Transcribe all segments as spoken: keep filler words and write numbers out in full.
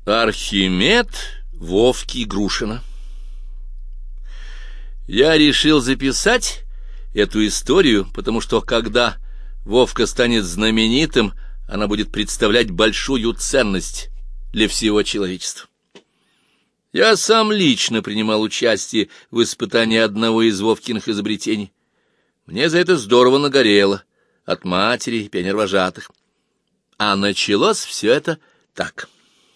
Архимед Вовки Грушина. Я решил записать эту историю, потому что, когда Вовка станет знаменитым, она будет представлять большую ценность для всего человечества. Я сам лично принимал участие в испытании одного из Вовкиных изобретений. Мне за это здорово нагорело от матери и пионервожатых. А началось все это так.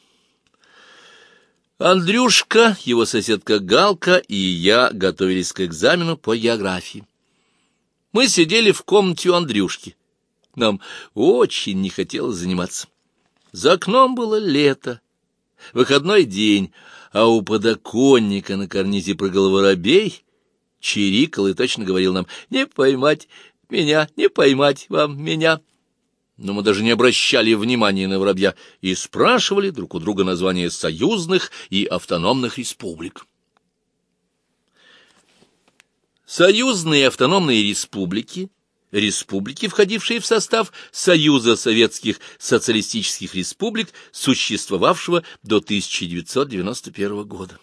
Андрюшка, его соседка Галка и я готовились к экзамену по географии. Мы сидели в комнате у Андрюшки. Нам очень не хотелось заниматься. За окном было лето, выходной день, а у подоконника на карнизе прыгал воробей, чирикал и точно говорил нам: «Не поймать меня, не поймать вам меня». Но мы даже не обращали внимания на воробья и спрашивали друг у друга названия союзных и автономных республик. Союзные и автономные республики — республики, входившие в состав Союза Советских Социалистических Республик, существовавшего до тысяча девятьсот девяносто первого года.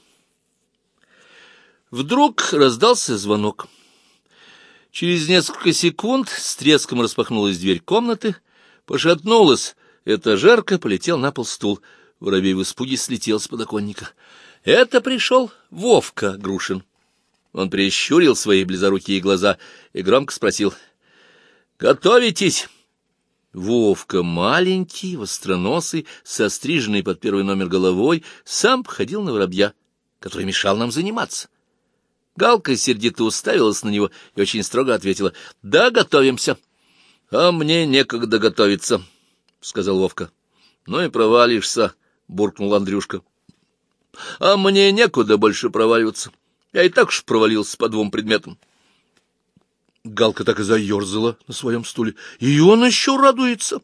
Вдруг раздался звонок. Через несколько секунд с треском распахнулась дверь комнаты, пошатнулась этажерка, полетел на пол стул. Воробей в испуге слетел с подоконника. Это пришел Вовка Грушин. Он прищурил свои близорукие глаза и громко спросил: «Готовитесь?» Вовка, маленький, востроносый, состриженный под первый номер головой, сам походил на воробья, который мешал нам заниматься. Галка сердито уставилась на него и очень строго ответила: «Да, готовимся». «А мне некогда готовиться», — сказал Вовка. «Ну и провалишься», — буркнул Андрюшка. «А мне некуда больше проваливаться. Я и так уж провалился по двум предметам». Галка так и заерзала на своем стуле. И он еще радуется.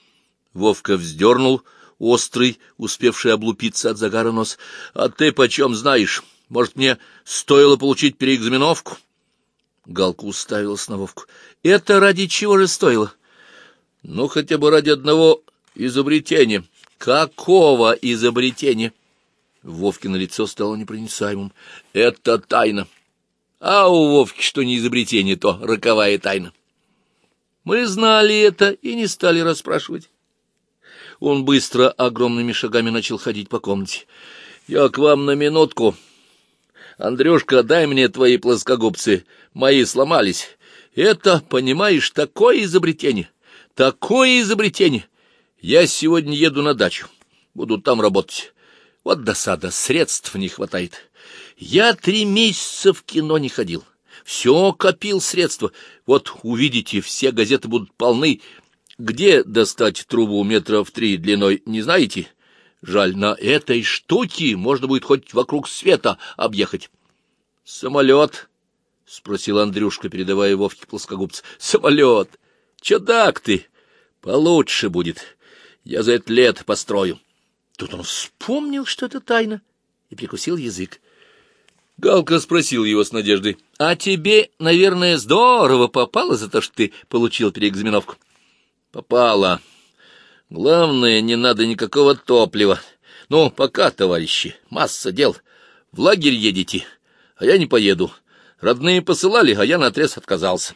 Вовка вздернул острый, успевший облупиться от загара нос. «А ты почем знаешь? Может, мне стоило получить переэкзаменовку?» Галка уставилась на Вовку. «Это ради чего же стоило?» «Ну, хотя бы ради одного изобретения». «Какого изобретения?» Вовкино лицо стало непроницаемым. «Это тайна. А у Вовки что не изобретение, то роковая тайна». Мы знали это и не стали расспрашивать. Он быстро, огромными шагами начал ходить по комнате. «Я к вам на минутку. Андрюшка, дай мне твои плоскогубцы. Мои сломались. Это, понимаешь, такое изобретение. Такое изобретение. Я сегодня еду на дачу. Буду там работать. Вот досада, средств не хватает. Я три месяца в кино не ходил. Все копил средства. Вот увидите, все газеты будут полны. Где достать трубу метров три длиной, не знаете? Жаль, на этой штуке можно будет хоть вокруг света объехать». «Самолет?» — спросил Андрюшка, передавая Вовке плоскогубцы. «Самолет! Чудак ты! Получше будет. Я за это лето построю». Тут он вспомнил, что это тайна, и прикусил язык. Галка спросил его с надеждой: «А тебе, наверное, здорово попало за то, что ты получил переэкзаменовку?» «Попало. Главное, не надо никакого топлива. Ну, пока, товарищи, масса дел. В лагерь едете, а я не поеду. Родные посылали, а я наотрез отказался».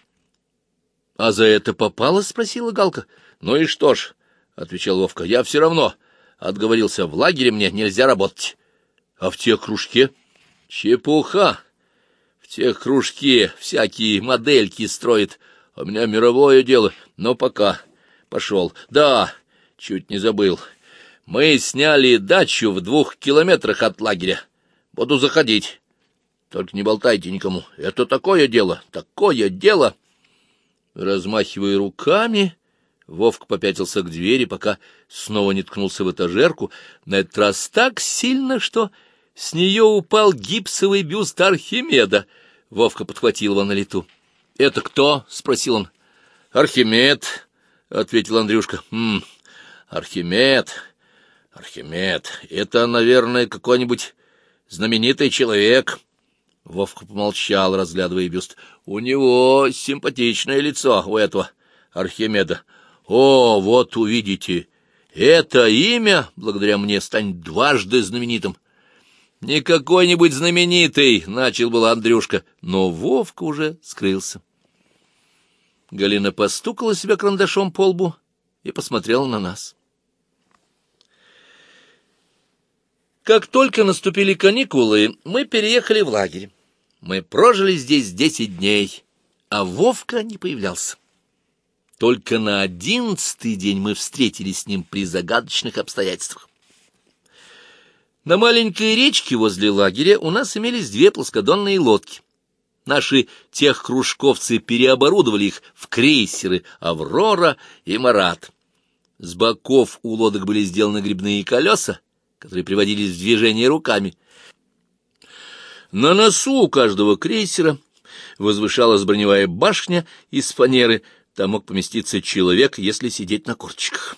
«А за это попало?» — спросила Галка. «Ну и что ж», — отвечал Вовка, — «я все равно отговорился. В лагере мне нельзя работать». «А в тех кружке?» «Чепуха. В тех кружке всякие модельки строят. А у меня мировое дело. Но пока. Пошел. Да, чуть не забыл. Мы сняли дачу в двух километрах от лагеря. Буду заходить. Только не болтайте никому. Это такое дело, такое дело». Размахивая руками, Вовка попятился к двери, пока снова не ткнулся в этажерку, на этот раз так сильно, что с нее упал гипсовый бюст Архимеда. Вовка подхватил его на лету. «Это кто?» — спросил он. «Архимед», — ответил Андрюшка. «Хм, Архимед, Архимед. Это, наверное, какой-нибудь знаменитый человек». Вовка помолчал, разглядывая бюст. «У него симпатичное лицо, у этого Архимеда. О, вот увидите, Это имя, благодаря мне, станет дважды знаменитым. Не какой-нибудь знаменитый, — начал был Андрюшка, но Вовка уже скрылся. Галина постукала себя карандашом по лбу и посмотрела на нас. Как только наступили каникулы, мы переехали в лагерь. Мы прожили здесь десять дней, а Вовка не появлялся. Только на одиннадцатый день мы встретились с ним при загадочных обстоятельствах. На маленькой речке возле лагеря у нас имелись две плоскодонные лодки. Наши техкружковцы переоборудовали их в крейсеры «Аврора» и «Марат». С боков у лодок были сделаны грибные колеса, которые приводились в движение руками. На носу у каждого крейсера возвышалась броневая башня из фанеры. Там мог поместиться человек, если сидеть на корточках.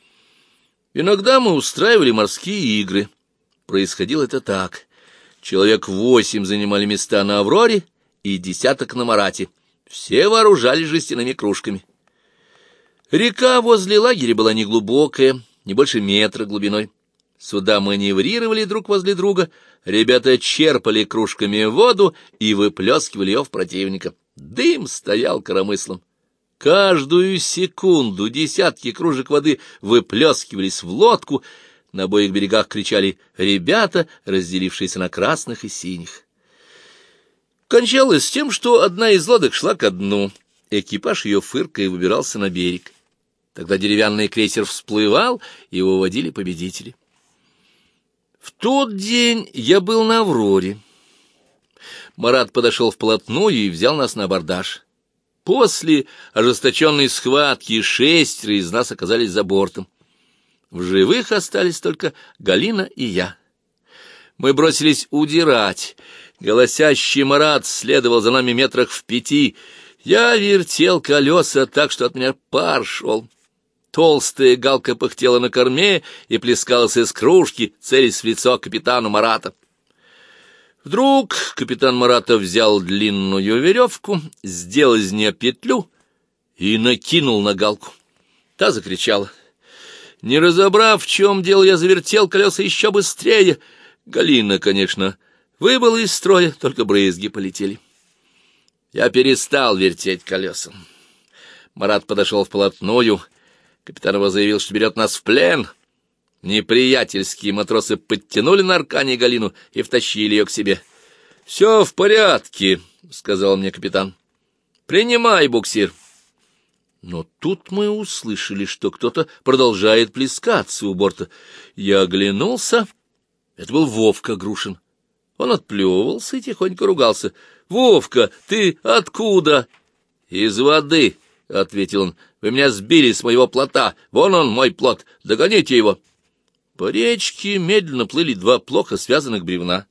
Иногда мы устраивали морские игры. Происходило это так. Человек восемь занимали места на «Авроре» и десяток на «Марате». Все вооружались жестяными кружками. Река возле лагеря была неглубокая, не больше метра глубиной. Сюда маневрировали друг возле друга, ребята черпали кружками воду и выплескивали ее в противника. Дым стоял коромыслом. Каждую секунду десятки кружек воды выплескивались в лодку. На обоих берегах кричали ребята, разделившиеся на красных и синих. Кончалось тем, что одна из лодок шла ко дну. Экипаж ее фыркая выбирался на берег. Тогда деревянный крейсер всплывал, и его водили победители. В тот день я был на «Авроре». Марат подошел вплотную и взял нас на абордаж. После ожесточенной схватки шестеро из нас оказались за бортом. В живых остались только Галина и я. Мы бросились удирать. Голосящий Марат следовал за нами метрах в пяти. Я вертел колеса так, что от меня пар шел. Толстая галка пыхтела на корме и плескалась из кружки, целясь в лицо капитану Марата. Вдруг капитан Марата взял длинную веревку, сделал из нее петлю и накинул на галку. Та закричала. Не разобрав, в чем дело, я завертел колеса еще быстрее. Галина, конечно, выбыла из строя, только брызги полетели. Я перестал вертеть колеса. Марат подошел вплотную. Капитан его заявил, что берет нас в плен. Неприятельские матросы подтянули на аркане Галину и втащили ее к себе. — Все в порядке, — сказал мне капитан. — Принимай буксир. Но тут мы услышали, что кто-то продолжает плескаться у борта. Я оглянулся. Это был Вовка Грушин. Он отплевывался и тихонько ругался. — Вовка, ты откуда? — Из воды, — ответил он. — Вы меня сбили с моего плота. Вон он, мой плот. Догоните его. По речке медленно плыли два плохо связанных бревна.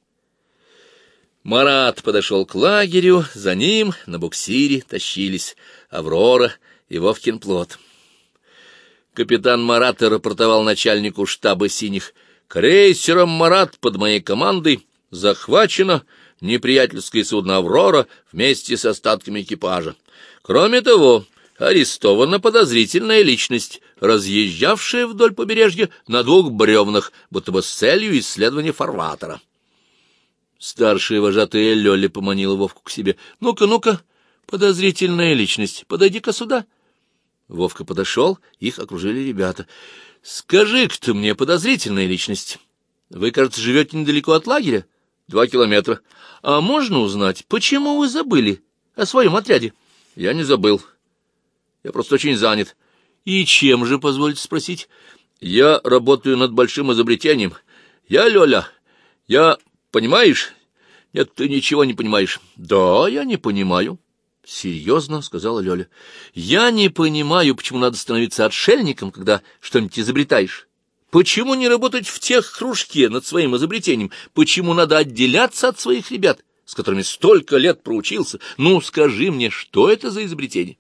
Марат подошел к лагерю, за ним на буксире тащились «Аврора» и Вовкин плот. Капитан Марата рапортовал начальнику штаба «Синих». «Крейсером «Марат» под моей командой захвачено неприятельское судно «Аврора» вместе с остатками экипажа. Кроме того, арестована подозрительная личность, разъезжавшая вдоль побережья на двух бревнах, будто бы с целью исследования фарватера». Старшая вожатая Лёля поманила Вовку к себе. «Ну-ка, ну-ка, подозрительная личность, подойди-ка сюда». Вовка подошел, их окружили ребята. «Скажи-ка ты мне, подозрительная личность, вы, кажется, живете недалеко от лагеря? Два километра. А можно узнать, почему вы забыли о своем отряде?» «Я не забыл. Я просто очень занят». «И чем же, позвольте спросить?» «Я работаю над большим изобретением. Я, Лёля, я... Понимаешь? Нет, ты ничего не понимаешь». «Да, я не понимаю». «Серьезно?» — сказала Лёля. «Я не понимаю, почему надо становиться отшельником, когда что-нибудь изобретаешь. Почему не работать в тех кружке над своим изобретением? Почему надо отделяться от своих ребят, с которыми столько лет проучился? Ну, скажи мне, что это за изобретение?»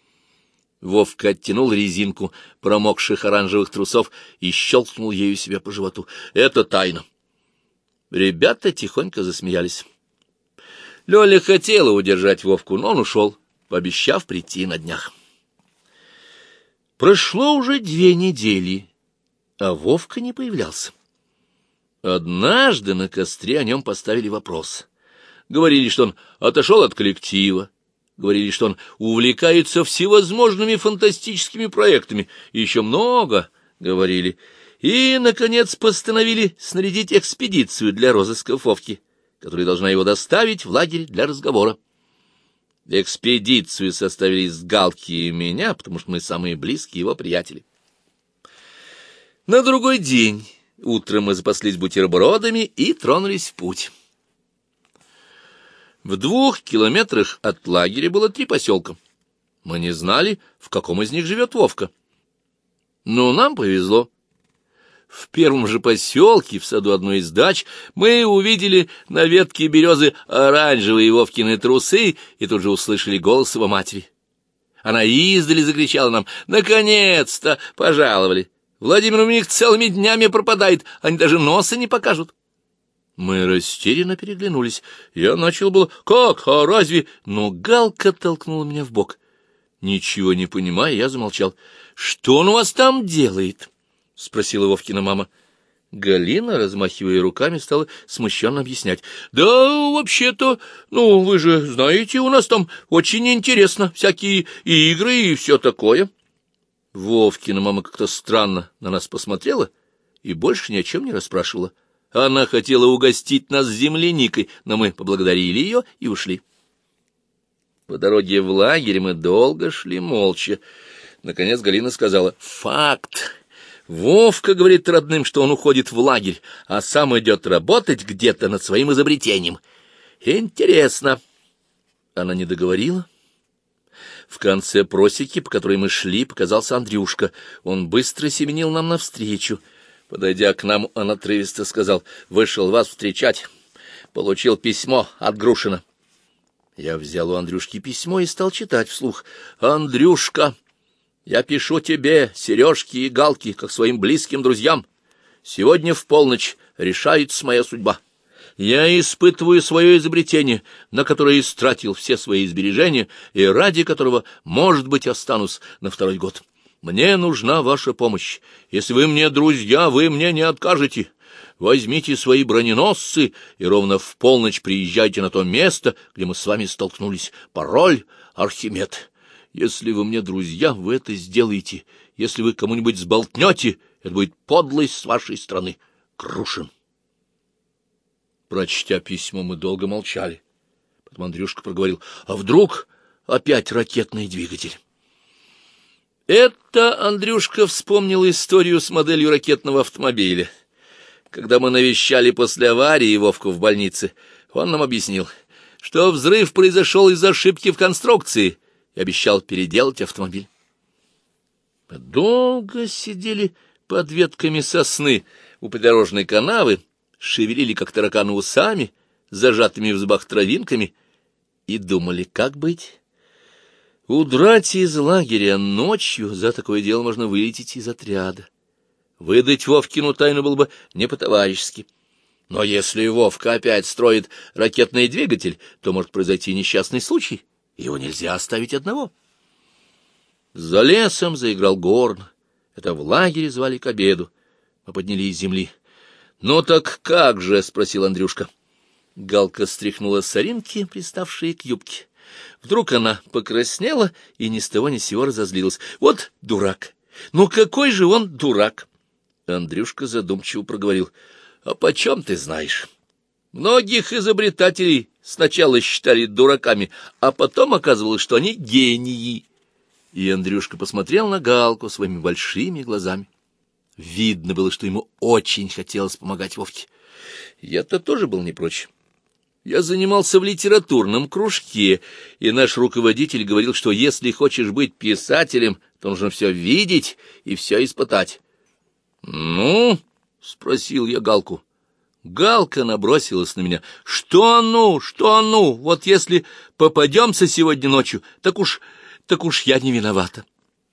Вовка оттянул резинку промокших оранжевых трусов и щелкнул ею себя по животу. «Это тайна». Ребята тихонько засмеялись. Лёля хотела удержать Вовку, но он ушел, пообещав прийти на днях. Прошло уже две недели, а Вовка не появлялся. Однажды на костре о нем поставили вопрос. Говорили, что он отошел от коллектива, говорили, что он увлекается всевозможными фантастическими проектами, и еще много говорили. И, наконец, постановили снарядить экспедицию для розыска Вовки, которая должна его доставить в лагерь для разговора. Экспедицию составили из Галки и меня, потому что мы самые близкие его приятели. На другой день утром мы запаслись бутербродами и тронулись в путь. В двух километрах от лагеря было три поселка. Мы не знали, в каком из них живет Вовка. Но нам повезло. В первом же поселке, в саду одной из дач, мы увидели на ветке березы оранжевые Вовкины трусы и тут же услышали голос его матери. Она издали закричала нам: «Наконец-то пожаловали! Владимир у них целыми днями пропадает, они даже носа не покажут». Мы растерянно переглянулись. Я начал было: «Как? А разве...» Но Галка толкнула меня в бок. Ничего не понимая, я замолчал. «Что он у вас там делает?» — спросила Вовкина мама. Галина, размахивая руками, стала смущенно объяснять. «Да, вообще-то, ну, вы же знаете, у нас там очень интересно, всякие игры и все такое». Вовкина мама как-то странно на нас посмотрела и больше ни о чем не расспрашивала. Она хотела угостить нас земляникой, но мы поблагодарили ее и ушли. По дороге в лагерь мы долго шли молча. Наконец Галина сказала: «Факт. Вовка говорит родным, что он уходит в лагерь, а сам идет работать где-то над своим изобретением. Интересно». Она не договорила. В конце просеки, по которой мы шли, показался Андрюшка. Он быстро семенил нам навстречу. Подойдя к нам, он отрывисто сказал: «Вышел вас встречать. Получил письмо от Грушина». Я взял у Андрюшки письмо и стал читать вслух. «Андрюшка, я пишу тебе, Сережке и Галке, как своим близким друзьям. Сегодня в полночь решается моя судьба. Я испытываю свое изобретение, на которое истратил все свои сбережения и ради которого, может быть, останусь на второй год. Мне нужна ваша помощь. Если вы мне друзья, вы мне не откажете. Возьмите свои броненосцы и ровно в полночь приезжайте на то место, где мы с вами столкнулись. Пароль — Архимед. Если вы мне друзья, вы это сделаете. Если вы кому-нибудь сболтнете, это будет подлость с вашей стороны. Грушин». Прочтя письмо, мы долго молчали. Потом Андрюшка проговорил: «А вдруг опять ракетный двигатель?» Это Андрюшка вспомнил историю с моделью ракетного автомобиля. Когда мы навещали после аварии Вовку в больнице, он нам объяснил, что взрыв произошел из-за ошибки в конструкции, и обещал переделать автомобиль. Мы долго сидели под ветками сосны у придорожной канавы, шевелили, как тараканы, усами, зажатыми в зубах травинками, и думали, как быть. Удрать из лагеря ночью — за такое дело можно вылететь из отряда. Выдать Вовкину тайну было бы не по-товарищески. Но если Вовка опять строит ракетный двигатель, то может произойти несчастный случай. Его нельзя оставить одного. За лесом заиграл горн. Это в лагере звали к обеду. Мы поднялись с земли. «Ну так как же?» — спросил Андрюшка. Галка стряхнула соринки, приставшие к юбке. Вдруг она покраснела и ни с того ни с сего разозлилась. «Вот дурак! Ну какой же он дурак!» Андрюшка задумчиво проговорил: «А почем ты знаешь? Многих изобретателей сначала считали дураками, а потом оказывалось, что они гении». И Андрюшка посмотрел на Галку своими большими глазами. Видно было, что ему очень хотелось помогать Вовке. Я-то тоже был не прочь. Я занимался в литературном кружке, и наш руководитель говорил, что если хочешь быть писателем, то нужно все видеть и все испытать. «Ну?» — спросил я Галку. Галка набросилась на меня. «Что ну? Что ну? Вот если попадемся сегодня ночью, так уж, так уж я не виновата».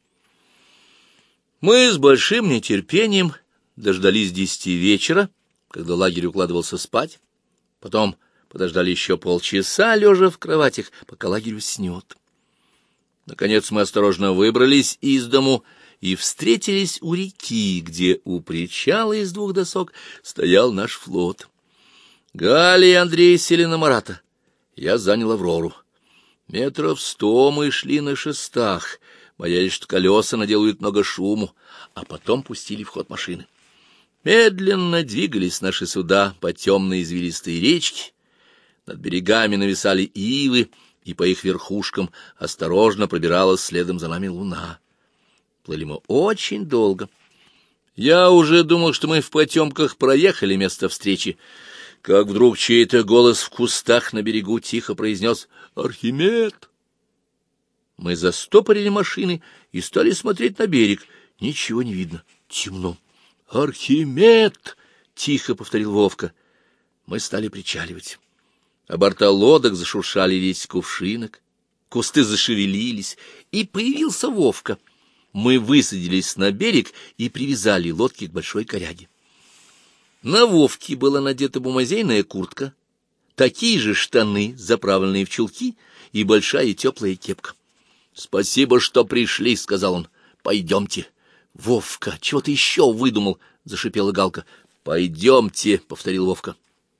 Мы с большим нетерпением дождались десяти вечера, когда лагерь укладывался спать. Потом подождали еще полчаса, лежа в кроватях, пока лагерь уснет. Наконец мы осторожно выбрались из дому и встретились у реки, где у причала из двух досок стоял наш флот. Галя и Андрей сели на Марата. Я занял Аврору. Метров сто мы шли на шестах, боялись, что колеса наделают много шуму, а потом пустили в ход машины. Медленно двигались наши суда по темной извилистой речке, над берегами нависали ивы, и по их верхушкам осторожно пробиралась следом за нами луна. Плыли мы очень долго. Я уже думал, что мы в потемках проехали место встречи, как вдруг чей-то голос в кустах на берегу тихо произнес «Архимед!». Мы застопорили машины и стали смотреть на берег. Ничего не видно, темно. «Архимед!» — тихо повторил Вовка. Мы стали причаливать. А борта лодок зашуршали листья кувшинок, кусты зашевелились, и появился Вовка. Мы высадились на берег и привязали лодки к большой коряге. На Вовке была надета бумазейная куртка, такие же штаны, заправленные в чулки, и большая теплая кепка. — Спасибо, что пришли, — сказал он. — Пойдемте. — Вовка, чего ты еще выдумал? — зашипела Галка. — Пойдемте, — повторил Вовка.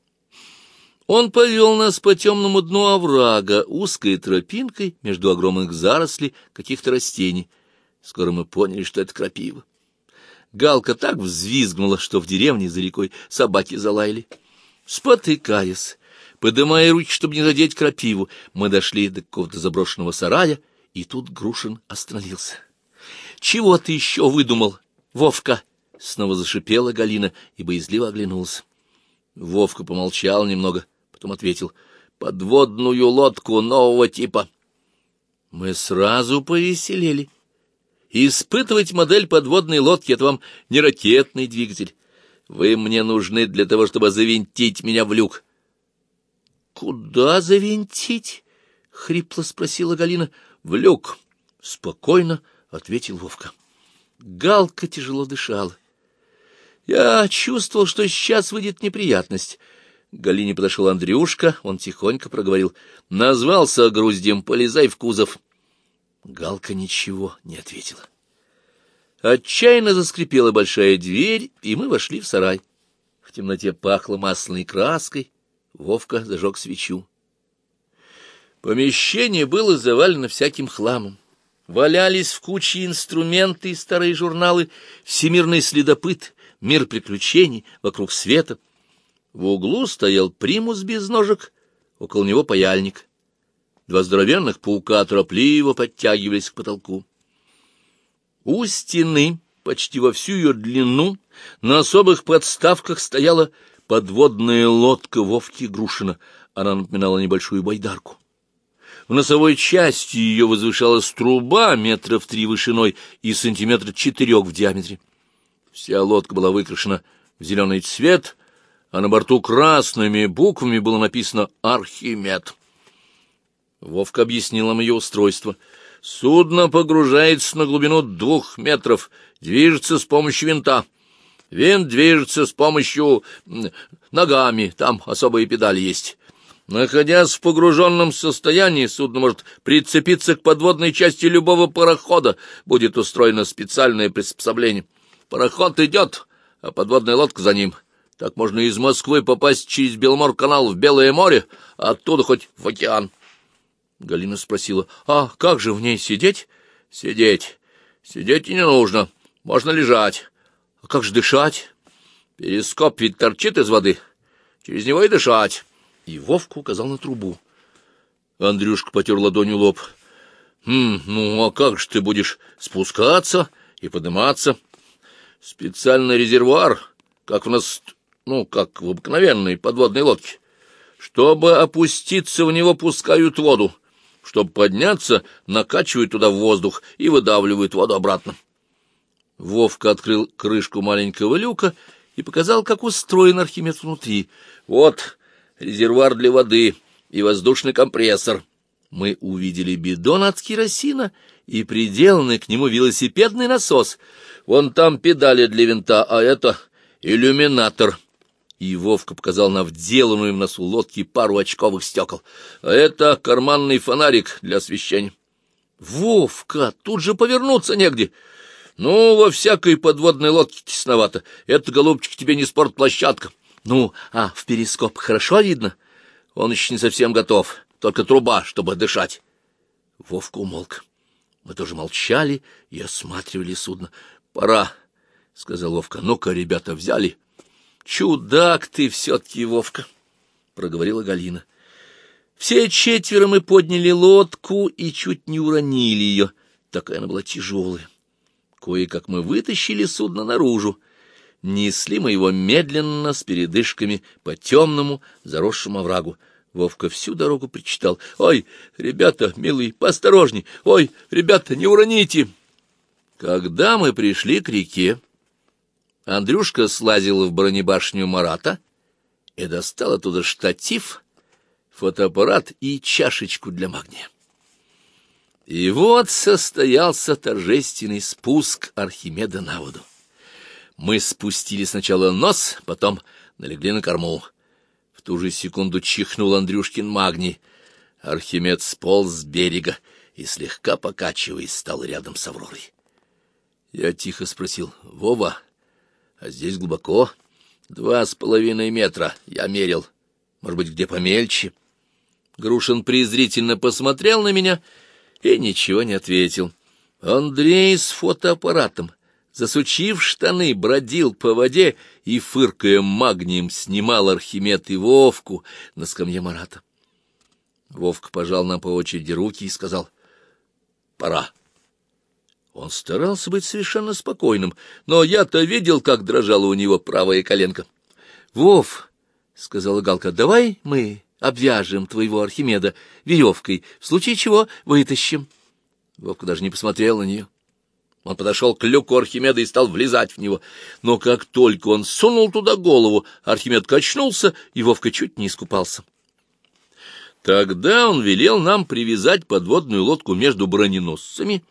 Он повел нас по темному дну оврага, узкой тропинкой между огромных зарослей каких-то растений. Скоро мы поняли, что это крапива. Галка так взвизгнула, что в деревне за рекой собаки залаяли. Спотыкаясь, подымая руки, чтобы не задеть крапиву, мы дошли до какого-то заброшенного сарая, и тут Грушин остановился. — Чего ты еще выдумал, Вовка? — снова зашипела Галина и боязливо оглянулась. Вовка помолчал немного, потом ответил: — подводную лодку нового типа. Мы сразу повеселели. Испытывать модель подводной лодки — это вам не ракетный двигатель. Вы мне нужны для того, чтобы завинтить меня в люк. — Куда завинтить? — хрипло спросила Галина. — В люк, — спокойно ответил Вовка. Галка тяжело дышала. Я чувствовал, что сейчас выйдет неприятность. К Галине подошел Андрюшка, он тихонько проговорил: — Назвался груздем, полезай в кузов. Галка ничего не ответила. Отчаянно заскрипела большая дверь, и мы вошли в сарай. В темноте пахло масляной краской. Вовка зажег свечу. Помещение было завалено всяким хламом. Валялись в куче инструменты и старые журналы «Всемирный следопыт», «Мир приключений», «Вокруг света». В углу стоял примус без ножек, около него паяльник. Два здоровенных паука торопливо подтягивались к потолку. У стены, почти во всю ее длину, на особых подставках стояла подводная лодка Вовки Грушина. Она напоминала небольшую байдарку. В носовой части ее возвышалась труба метров три вышиной и сантиметра четырех в диаметре. Вся лодка была выкрашена в зеленый цвет, а на борту красными буквами было написано «Архимед». Вовка объяснил нам ее устройство. Судно погружается на глубину двух метров, движется с помощью винта. Винт движется с помощью ногами, там особые педали есть. Находясь в погруженном состоянии, судно может прицепиться к подводной части любого парохода, будет устроено специальное приспособление. Пароход идет, а подводная лодка за ним. Так можно из Москвы попасть через Беломор-канал в Белое море, а оттуда хоть в океан. Галина спросила: — А как же в ней сидеть? — Сидеть. Сидеть и не нужно. Можно лежать. — А как же дышать? — Перископ ведь торчит из воды. Через него и дышать. И Вовка указал на трубу. Андрюшка потер ладонью лоб. «Хм, — Ну, а как же ты будешь спускаться и подниматься? — Специальный резервуар, как у нас, ну, как в обыкновенной подводной лодке. Чтобы опуститься в него, пускают воду. Чтобы подняться, накачивают туда в воздух и выдавливают воду обратно. Вовка открыл крышку маленького люка и показал, как устроен Архимед внутри. Вот резервуар для воды и воздушный компрессор. Мы увидели бидон от керосина и приделанный к нему велосипедный насос. Вон там педали для винта, а это иллюминатор. И Вовка показал на вделанную в носу лодки пару очковых стекол. А это карманный фонарик для освещения. Вовка, тут же повернуться негде. Ну, во всякой подводной лодке тесновато. Это, голубчик, тебе не спортплощадка. Ну, а в перископ хорошо видно? Он еще не совсем готов, только труба, чтобы дышать. Вовка умолк. Мы тоже молчали и осматривали судно. — Пора, — сказал Вовка. — Ну-ка, ребята, взяли. — Чудак ты все-таки, Вовка, — проговорила Галина. Все четверо мы подняли лодку и чуть не уронили ее. Такая она была тяжелая. Кое-как мы вытащили судно наружу. Несли мы его медленно, с передышками, по темному, заросшему оврагу. Вовка всю дорогу причитал: «Ой, ребята, милые, поосторожней! Ой, ребята, не уроните!» Когда мы пришли к реке, Андрюшка слазил в бронебашню Марата и достал оттуда штатив, фотоаппарат и чашечку для магния. И вот состоялся торжественный спуск Архимеда на воду. Мы спустили сначала нос, потом налегли на корму. В ту же секунду чихнул Андрюшкин магний. Архимед сполз с берега и, слегка покачиваясь, стал рядом с Авророй. Я тихо спросил: «Вова, а здесь глубоко?» «Два с половиной метра, я мерил. Может быть, где помельче?» Грушин презрительно посмотрел на меня и ничего не ответил. Андрей с фотоаппаратом, засучив штаны, бродил по воде и, фыркая магнием, снимал Архимед и Вовку на скамье Марата. Вовка пожал нам по очереди руки и сказал: «Пора». Он старался быть совершенно спокойным, но я-то видел, как дрожала у него правая коленка. — Вов, — сказала Галка, — давай мы обвяжем твоего Архимеда веревкой, в случае чего вытащим. Вовка даже не посмотрел на нее. Он подошел к люку Архимеда и стал влезать в него. Но как только он сунул туда голову, Архимед качнулся, и Вовка чуть не искупался. Тогда он велел нам привязать подводную лодку между броненосцами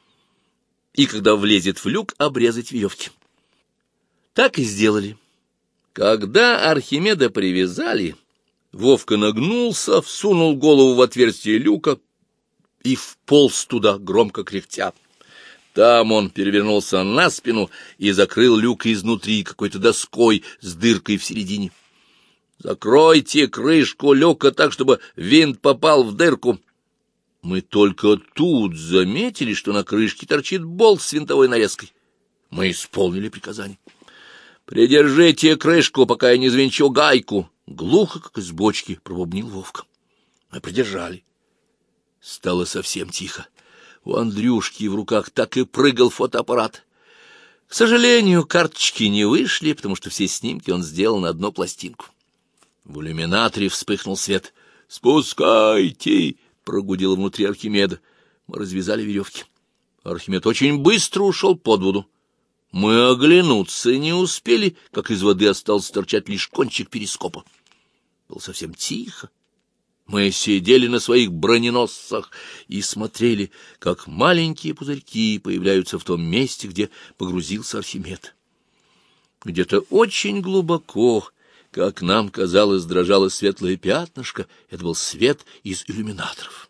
и, когда влезет в люк, обрезать веревки. Так и сделали. Когда Архимеда привязали, Вовка нагнулся, всунул голову в отверстие люка и вполз туда, громко кряхтя. Там он перевернулся на спину и закрыл люк изнутри какой-то доской с дыркой в середине. «Закройте крышку люка так, чтобы винт попал в дырку». Мы только тут заметили, что на крышке торчит болт с винтовой нарезкой. Мы исполнили приказание. «Придержите крышку, пока я не звенчу гайку», — глухо, как из бочки, пробубнил Вовка. Мы придержали. Стало совсем тихо. У Андрюшки в руках так и прыгал фотоаппарат. К сожалению, карточки не вышли, потому что все снимки он сделал на одну пластинку. В иллюминаторе вспыхнул свет. «Спускайте!» — прогудел внутри Архимеда. Мы развязали веревки. Архимед очень быстро ушел под воду. Мы оглянуться не успели, как из воды остался торчать лишь кончик перископа. Было совсем тихо. Мы сидели на своих броненосцах и смотрели, как маленькие пузырьки появляются в том месте, где погрузился Архимед. Где-то очень глубоко, как нам казалось, дрожало светлое пятнышко. Это был свет из иллюминаторов.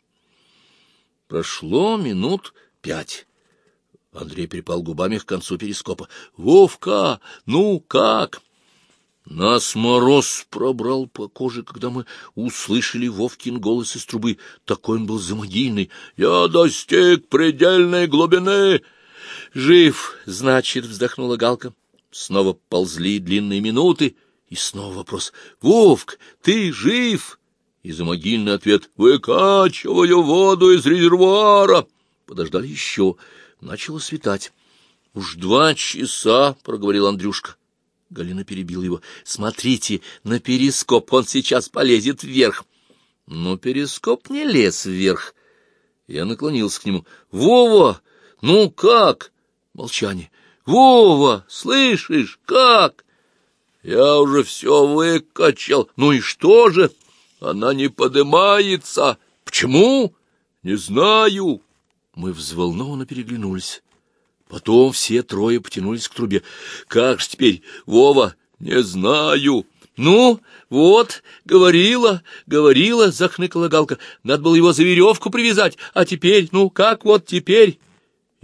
Прошло минут пять. Андрей припал губами к концу перископа. «Вовка, ну как?» Нас мороз пробрал по коже, когда мы услышали Вовкин голос из трубы. Такой он был замогильный. «Я достиг предельной глубины!» «Жив, значит», — вздохнула Галка. Снова ползли длинные минуты, и снова вопрос: «Вовк, ты жив?» И замогильный ответ: «Выкачиваю воду из резервуара». Подождали еще. Начало светать. «Уж два часа», — проговорил Андрюшка. Галина перебила его: «Смотрите на перископ, он сейчас полезет вверх». Но перископ не лез вверх. Я наклонился к нему. «Вова, ну как?» Молчание. «Вова, слышишь, как?» «Я уже все выкачал». «Ну и что же?» «Она не подымается». «Почему?» «Не знаю». Мы взволнованно переглянулись. Потом все трое потянулись к трубе. «Как же теперь, Вова?» «Не знаю». «Ну, вот, говорила, говорила», — захныкала Галка. «Надо было его за веревку привязать. А теперь, ну, как вот теперь?»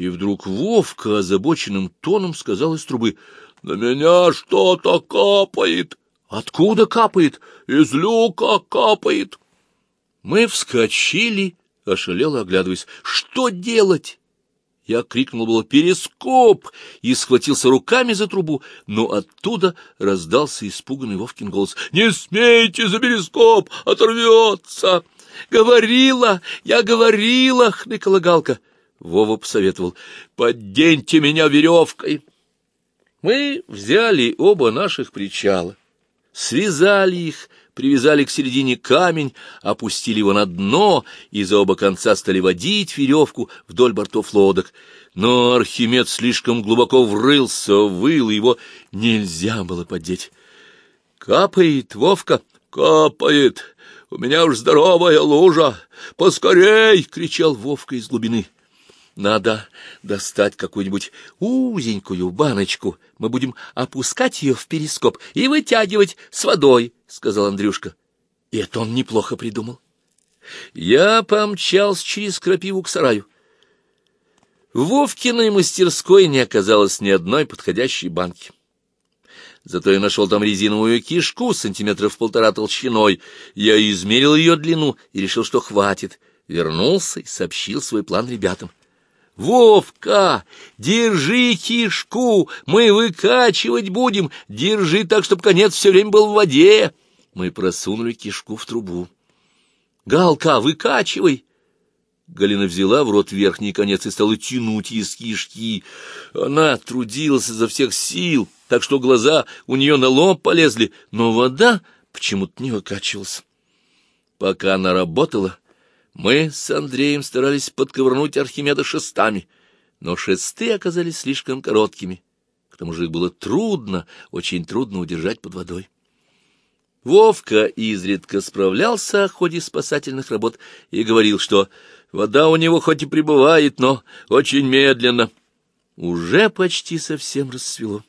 И вдруг Вовка озабоченным тоном сказал из трубы: «На меня что-то капает». «Откуда капает?» «Из люка капает». Мы вскочили, ошалело оглядываясь. «Что делать?» Я крикнул было «Перископ!» и схватился руками за трубу, но оттуда раздался испуганный Вовкин голос: «Не смейте за перископ, оторвется!» «Говорила, я говорила!» — хныкала Галка. Вова посоветовал: «Подденьте меня веревкой». Мы взяли оба наших причала, связали их, привязали к середине камень, опустили его на дно и за оба конца стали водить веревку вдоль бортов лодок. Но Архимед слишком глубоко врылся в выл, и его нельзя было поддеть. «Капает, Вовка, капает! У меня уж здоровая лужа! Поскорей!» — кричал Вовка из глубины. «Надо достать какую-нибудь узенькую баночку. Мы будем опускать ее в перископ и вытягивать с водой», — сказал Андрюшка. И это он неплохо придумал. Я помчался через крапиву к сараю. В Вовкиной мастерской не оказалось ни одной подходящей банки. Зато я нашел там резиновую кишку сантиметров полтора толщиной. Я измерил ее длину и решил, что хватит. Вернулся и сообщил свой план ребятам. «Вовка, держи кишку, мы выкачивать будем, держи так, чтобы конец все время был в воде». Мы просунули кишку в трубу. «Галка, выкачивай!» Галина взяла в рот верхний конец и стала тянуть из кишки. Она трудилась изо всех сил, так что глаза у нее на лоб полезли, но вода почему-то не выкачивалась. Пока она работала, мы с Андреем старались подковырнуть Архимеда шестами, но шесты оказались слишком короткими. К тому же их было трудно, очень трудно удержать под водой. Вовка изредка справлялся о ходе спасательных работ и говорил, что вода у него хоть и прибывает, но очень медленно. Уже почти совсем рассвело.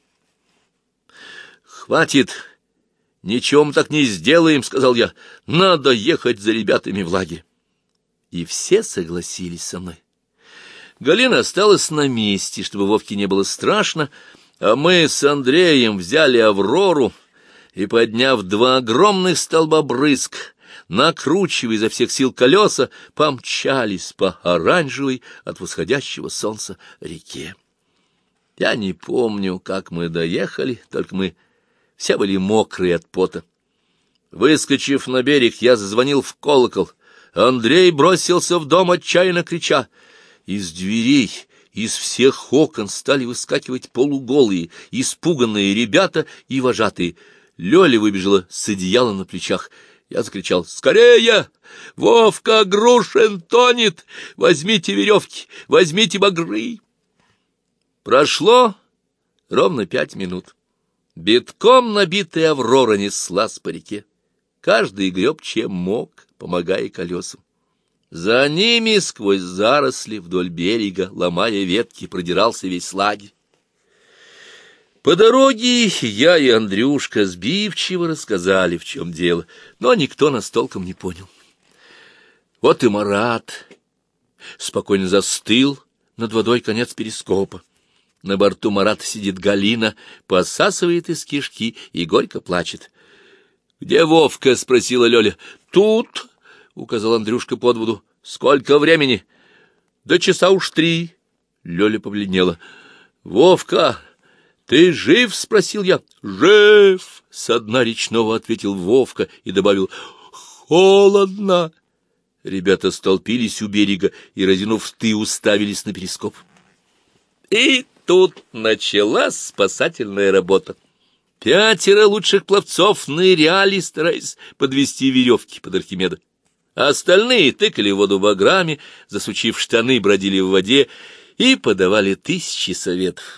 «Хватит, ничего мы так не сделаем», — сказал я. «Надо ехать за ребятами в лагерь». И все согласились со мной. Галина осталась на месте, чтобы Вовке не было страшно, а мы с Андреем взяли «Аврору» и, подняв два огромных столба брызг, накручивая изо всех сил колеса, помчались по оранжевой от восходящего солнца реке. Я не помню, как мы доехали, только мы все были мокрые от пота. Выскочив на берег, я зазвонил в колокол. Андрей бросился в дом, отчаянно крича. Из дверей, из всех окон стали выскакивать полуголые, испуганные ребята и вожатые. Лёля выбежала с одеяла на плечах. Я закричал: «Скорее! Вовка Грушин тонет! Возьмите веревки, возьмите багры!» Прошло ровно пять минут. Битком набитая «Аврора» неслась по реке. Каждый греб чем мог, помогая колесам. За ними сквозь заросли вдоль берега, ломая ветки, продирался весь лагерь. По дороге я и Андрюшка сбивчиво рассказали, в чем дело, но никто нас толком не понял. Вот и Марат спокойно застыл над водой конец перископа. На борту Марата сидит Галина, посасывает из кишки и горько плачет. «Где Вовка?» — спросила Лёля. «Тут», — указал Андрюшка под воду. «Сколько времени?» «Да часа уж три». Лёля побледнела. «Вовка, ты жив?» — спросил я. «Жив!» — со дна речного ответил Вовка и добавил. «Холодно!» Ребята столпились у берега и, разинув рты, уставились на перископ. И тут началась спасательная работа. Пятеро лучших пловцов ныряли, стараясь подвести веревки под Архимеда. А остальные тыкали в воду баграми, засучив штаны, бродили в воде и подавали тысячи советов.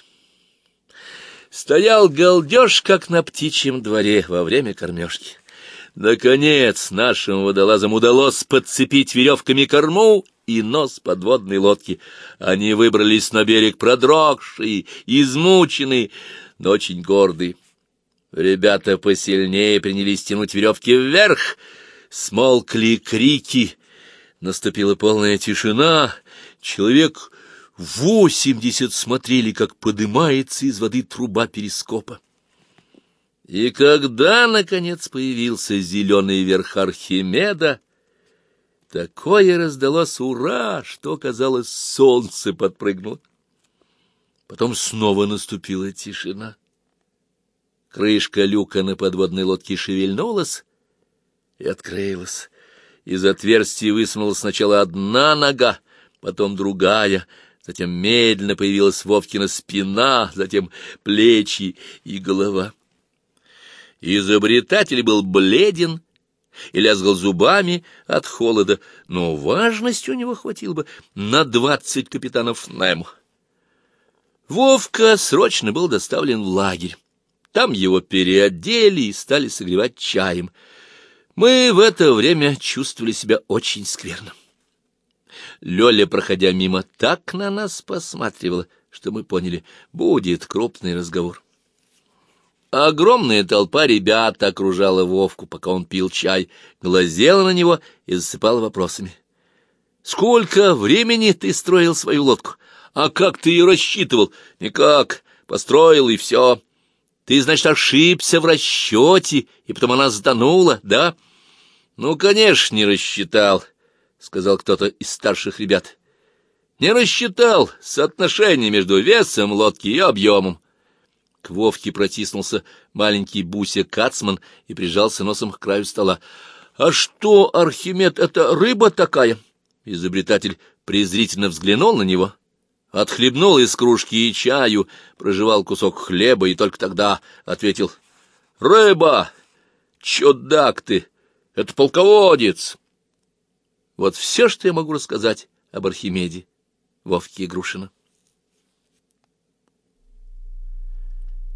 Стоял галдеж, как на птичьем дворе во время кормежки. Наконец нашим водолазам удалось подцепить веревками корму и нос подводной лодки. Они выбрались на берег продрогшие, измученные, но очень гордые. Ребята посильнее принялись тянуть веревки вверх. Смолкли крики. Наступила полная тишина. Человек Восемьдесят смотрели, как подымается из воды труба перископа. И когда, наконец, появился зеленый верх Архимеда, такое раздалось «Ура!», что, казалось, солнце подпрыгнуло. Потом снова наступила тишина. Крышка люка на подводной лодке шевельнулась и открылась. Из отверстия высунулась сначала одна нога, потом другая, затем медленно появилась Вовкина спина, затем плечи и голова. Изобретатель был бледен и лязгал зубами от холода, но важности у него хватило бы на двадцать капитанов Немо. Вовка срочно был доставлен в лагерь. Там его переодели и стали согревать чаем. Мы в это время чувствовали себя очень скверно. Лёля, проходя мимо, так на нас посматривала, что мы поняли, будет крупный разговор. Огромная толпа ребят окружала Вовку, пока он пил чай, глазела на него и засыпала вопросами. «Сколько времени ты строил свою лодку? А как ты ее рассчитывал?» «Никак. Построил, и все. Ты, значит, ошибся в расчете, и потом она затонула, да?» «Ну, конечно, не рассчитал», — сказал кто-то из старших ребят. «Не рассчитал соотношение между весом лодки и объемом». К Вовке протиснулся маленький Буся Кацман и прижался носом к краю стола. «А что, Архимед, это рыба такая?» Изобретатель презрительно взглянул на него, отхлебнул из кружки и чаю, прожевал кусок хлеба и только тогда ответил: «Рыба! Чудак ты! Это полководец!» Вот все, что я могу рассказать об Архимеде Вовке Игрушина.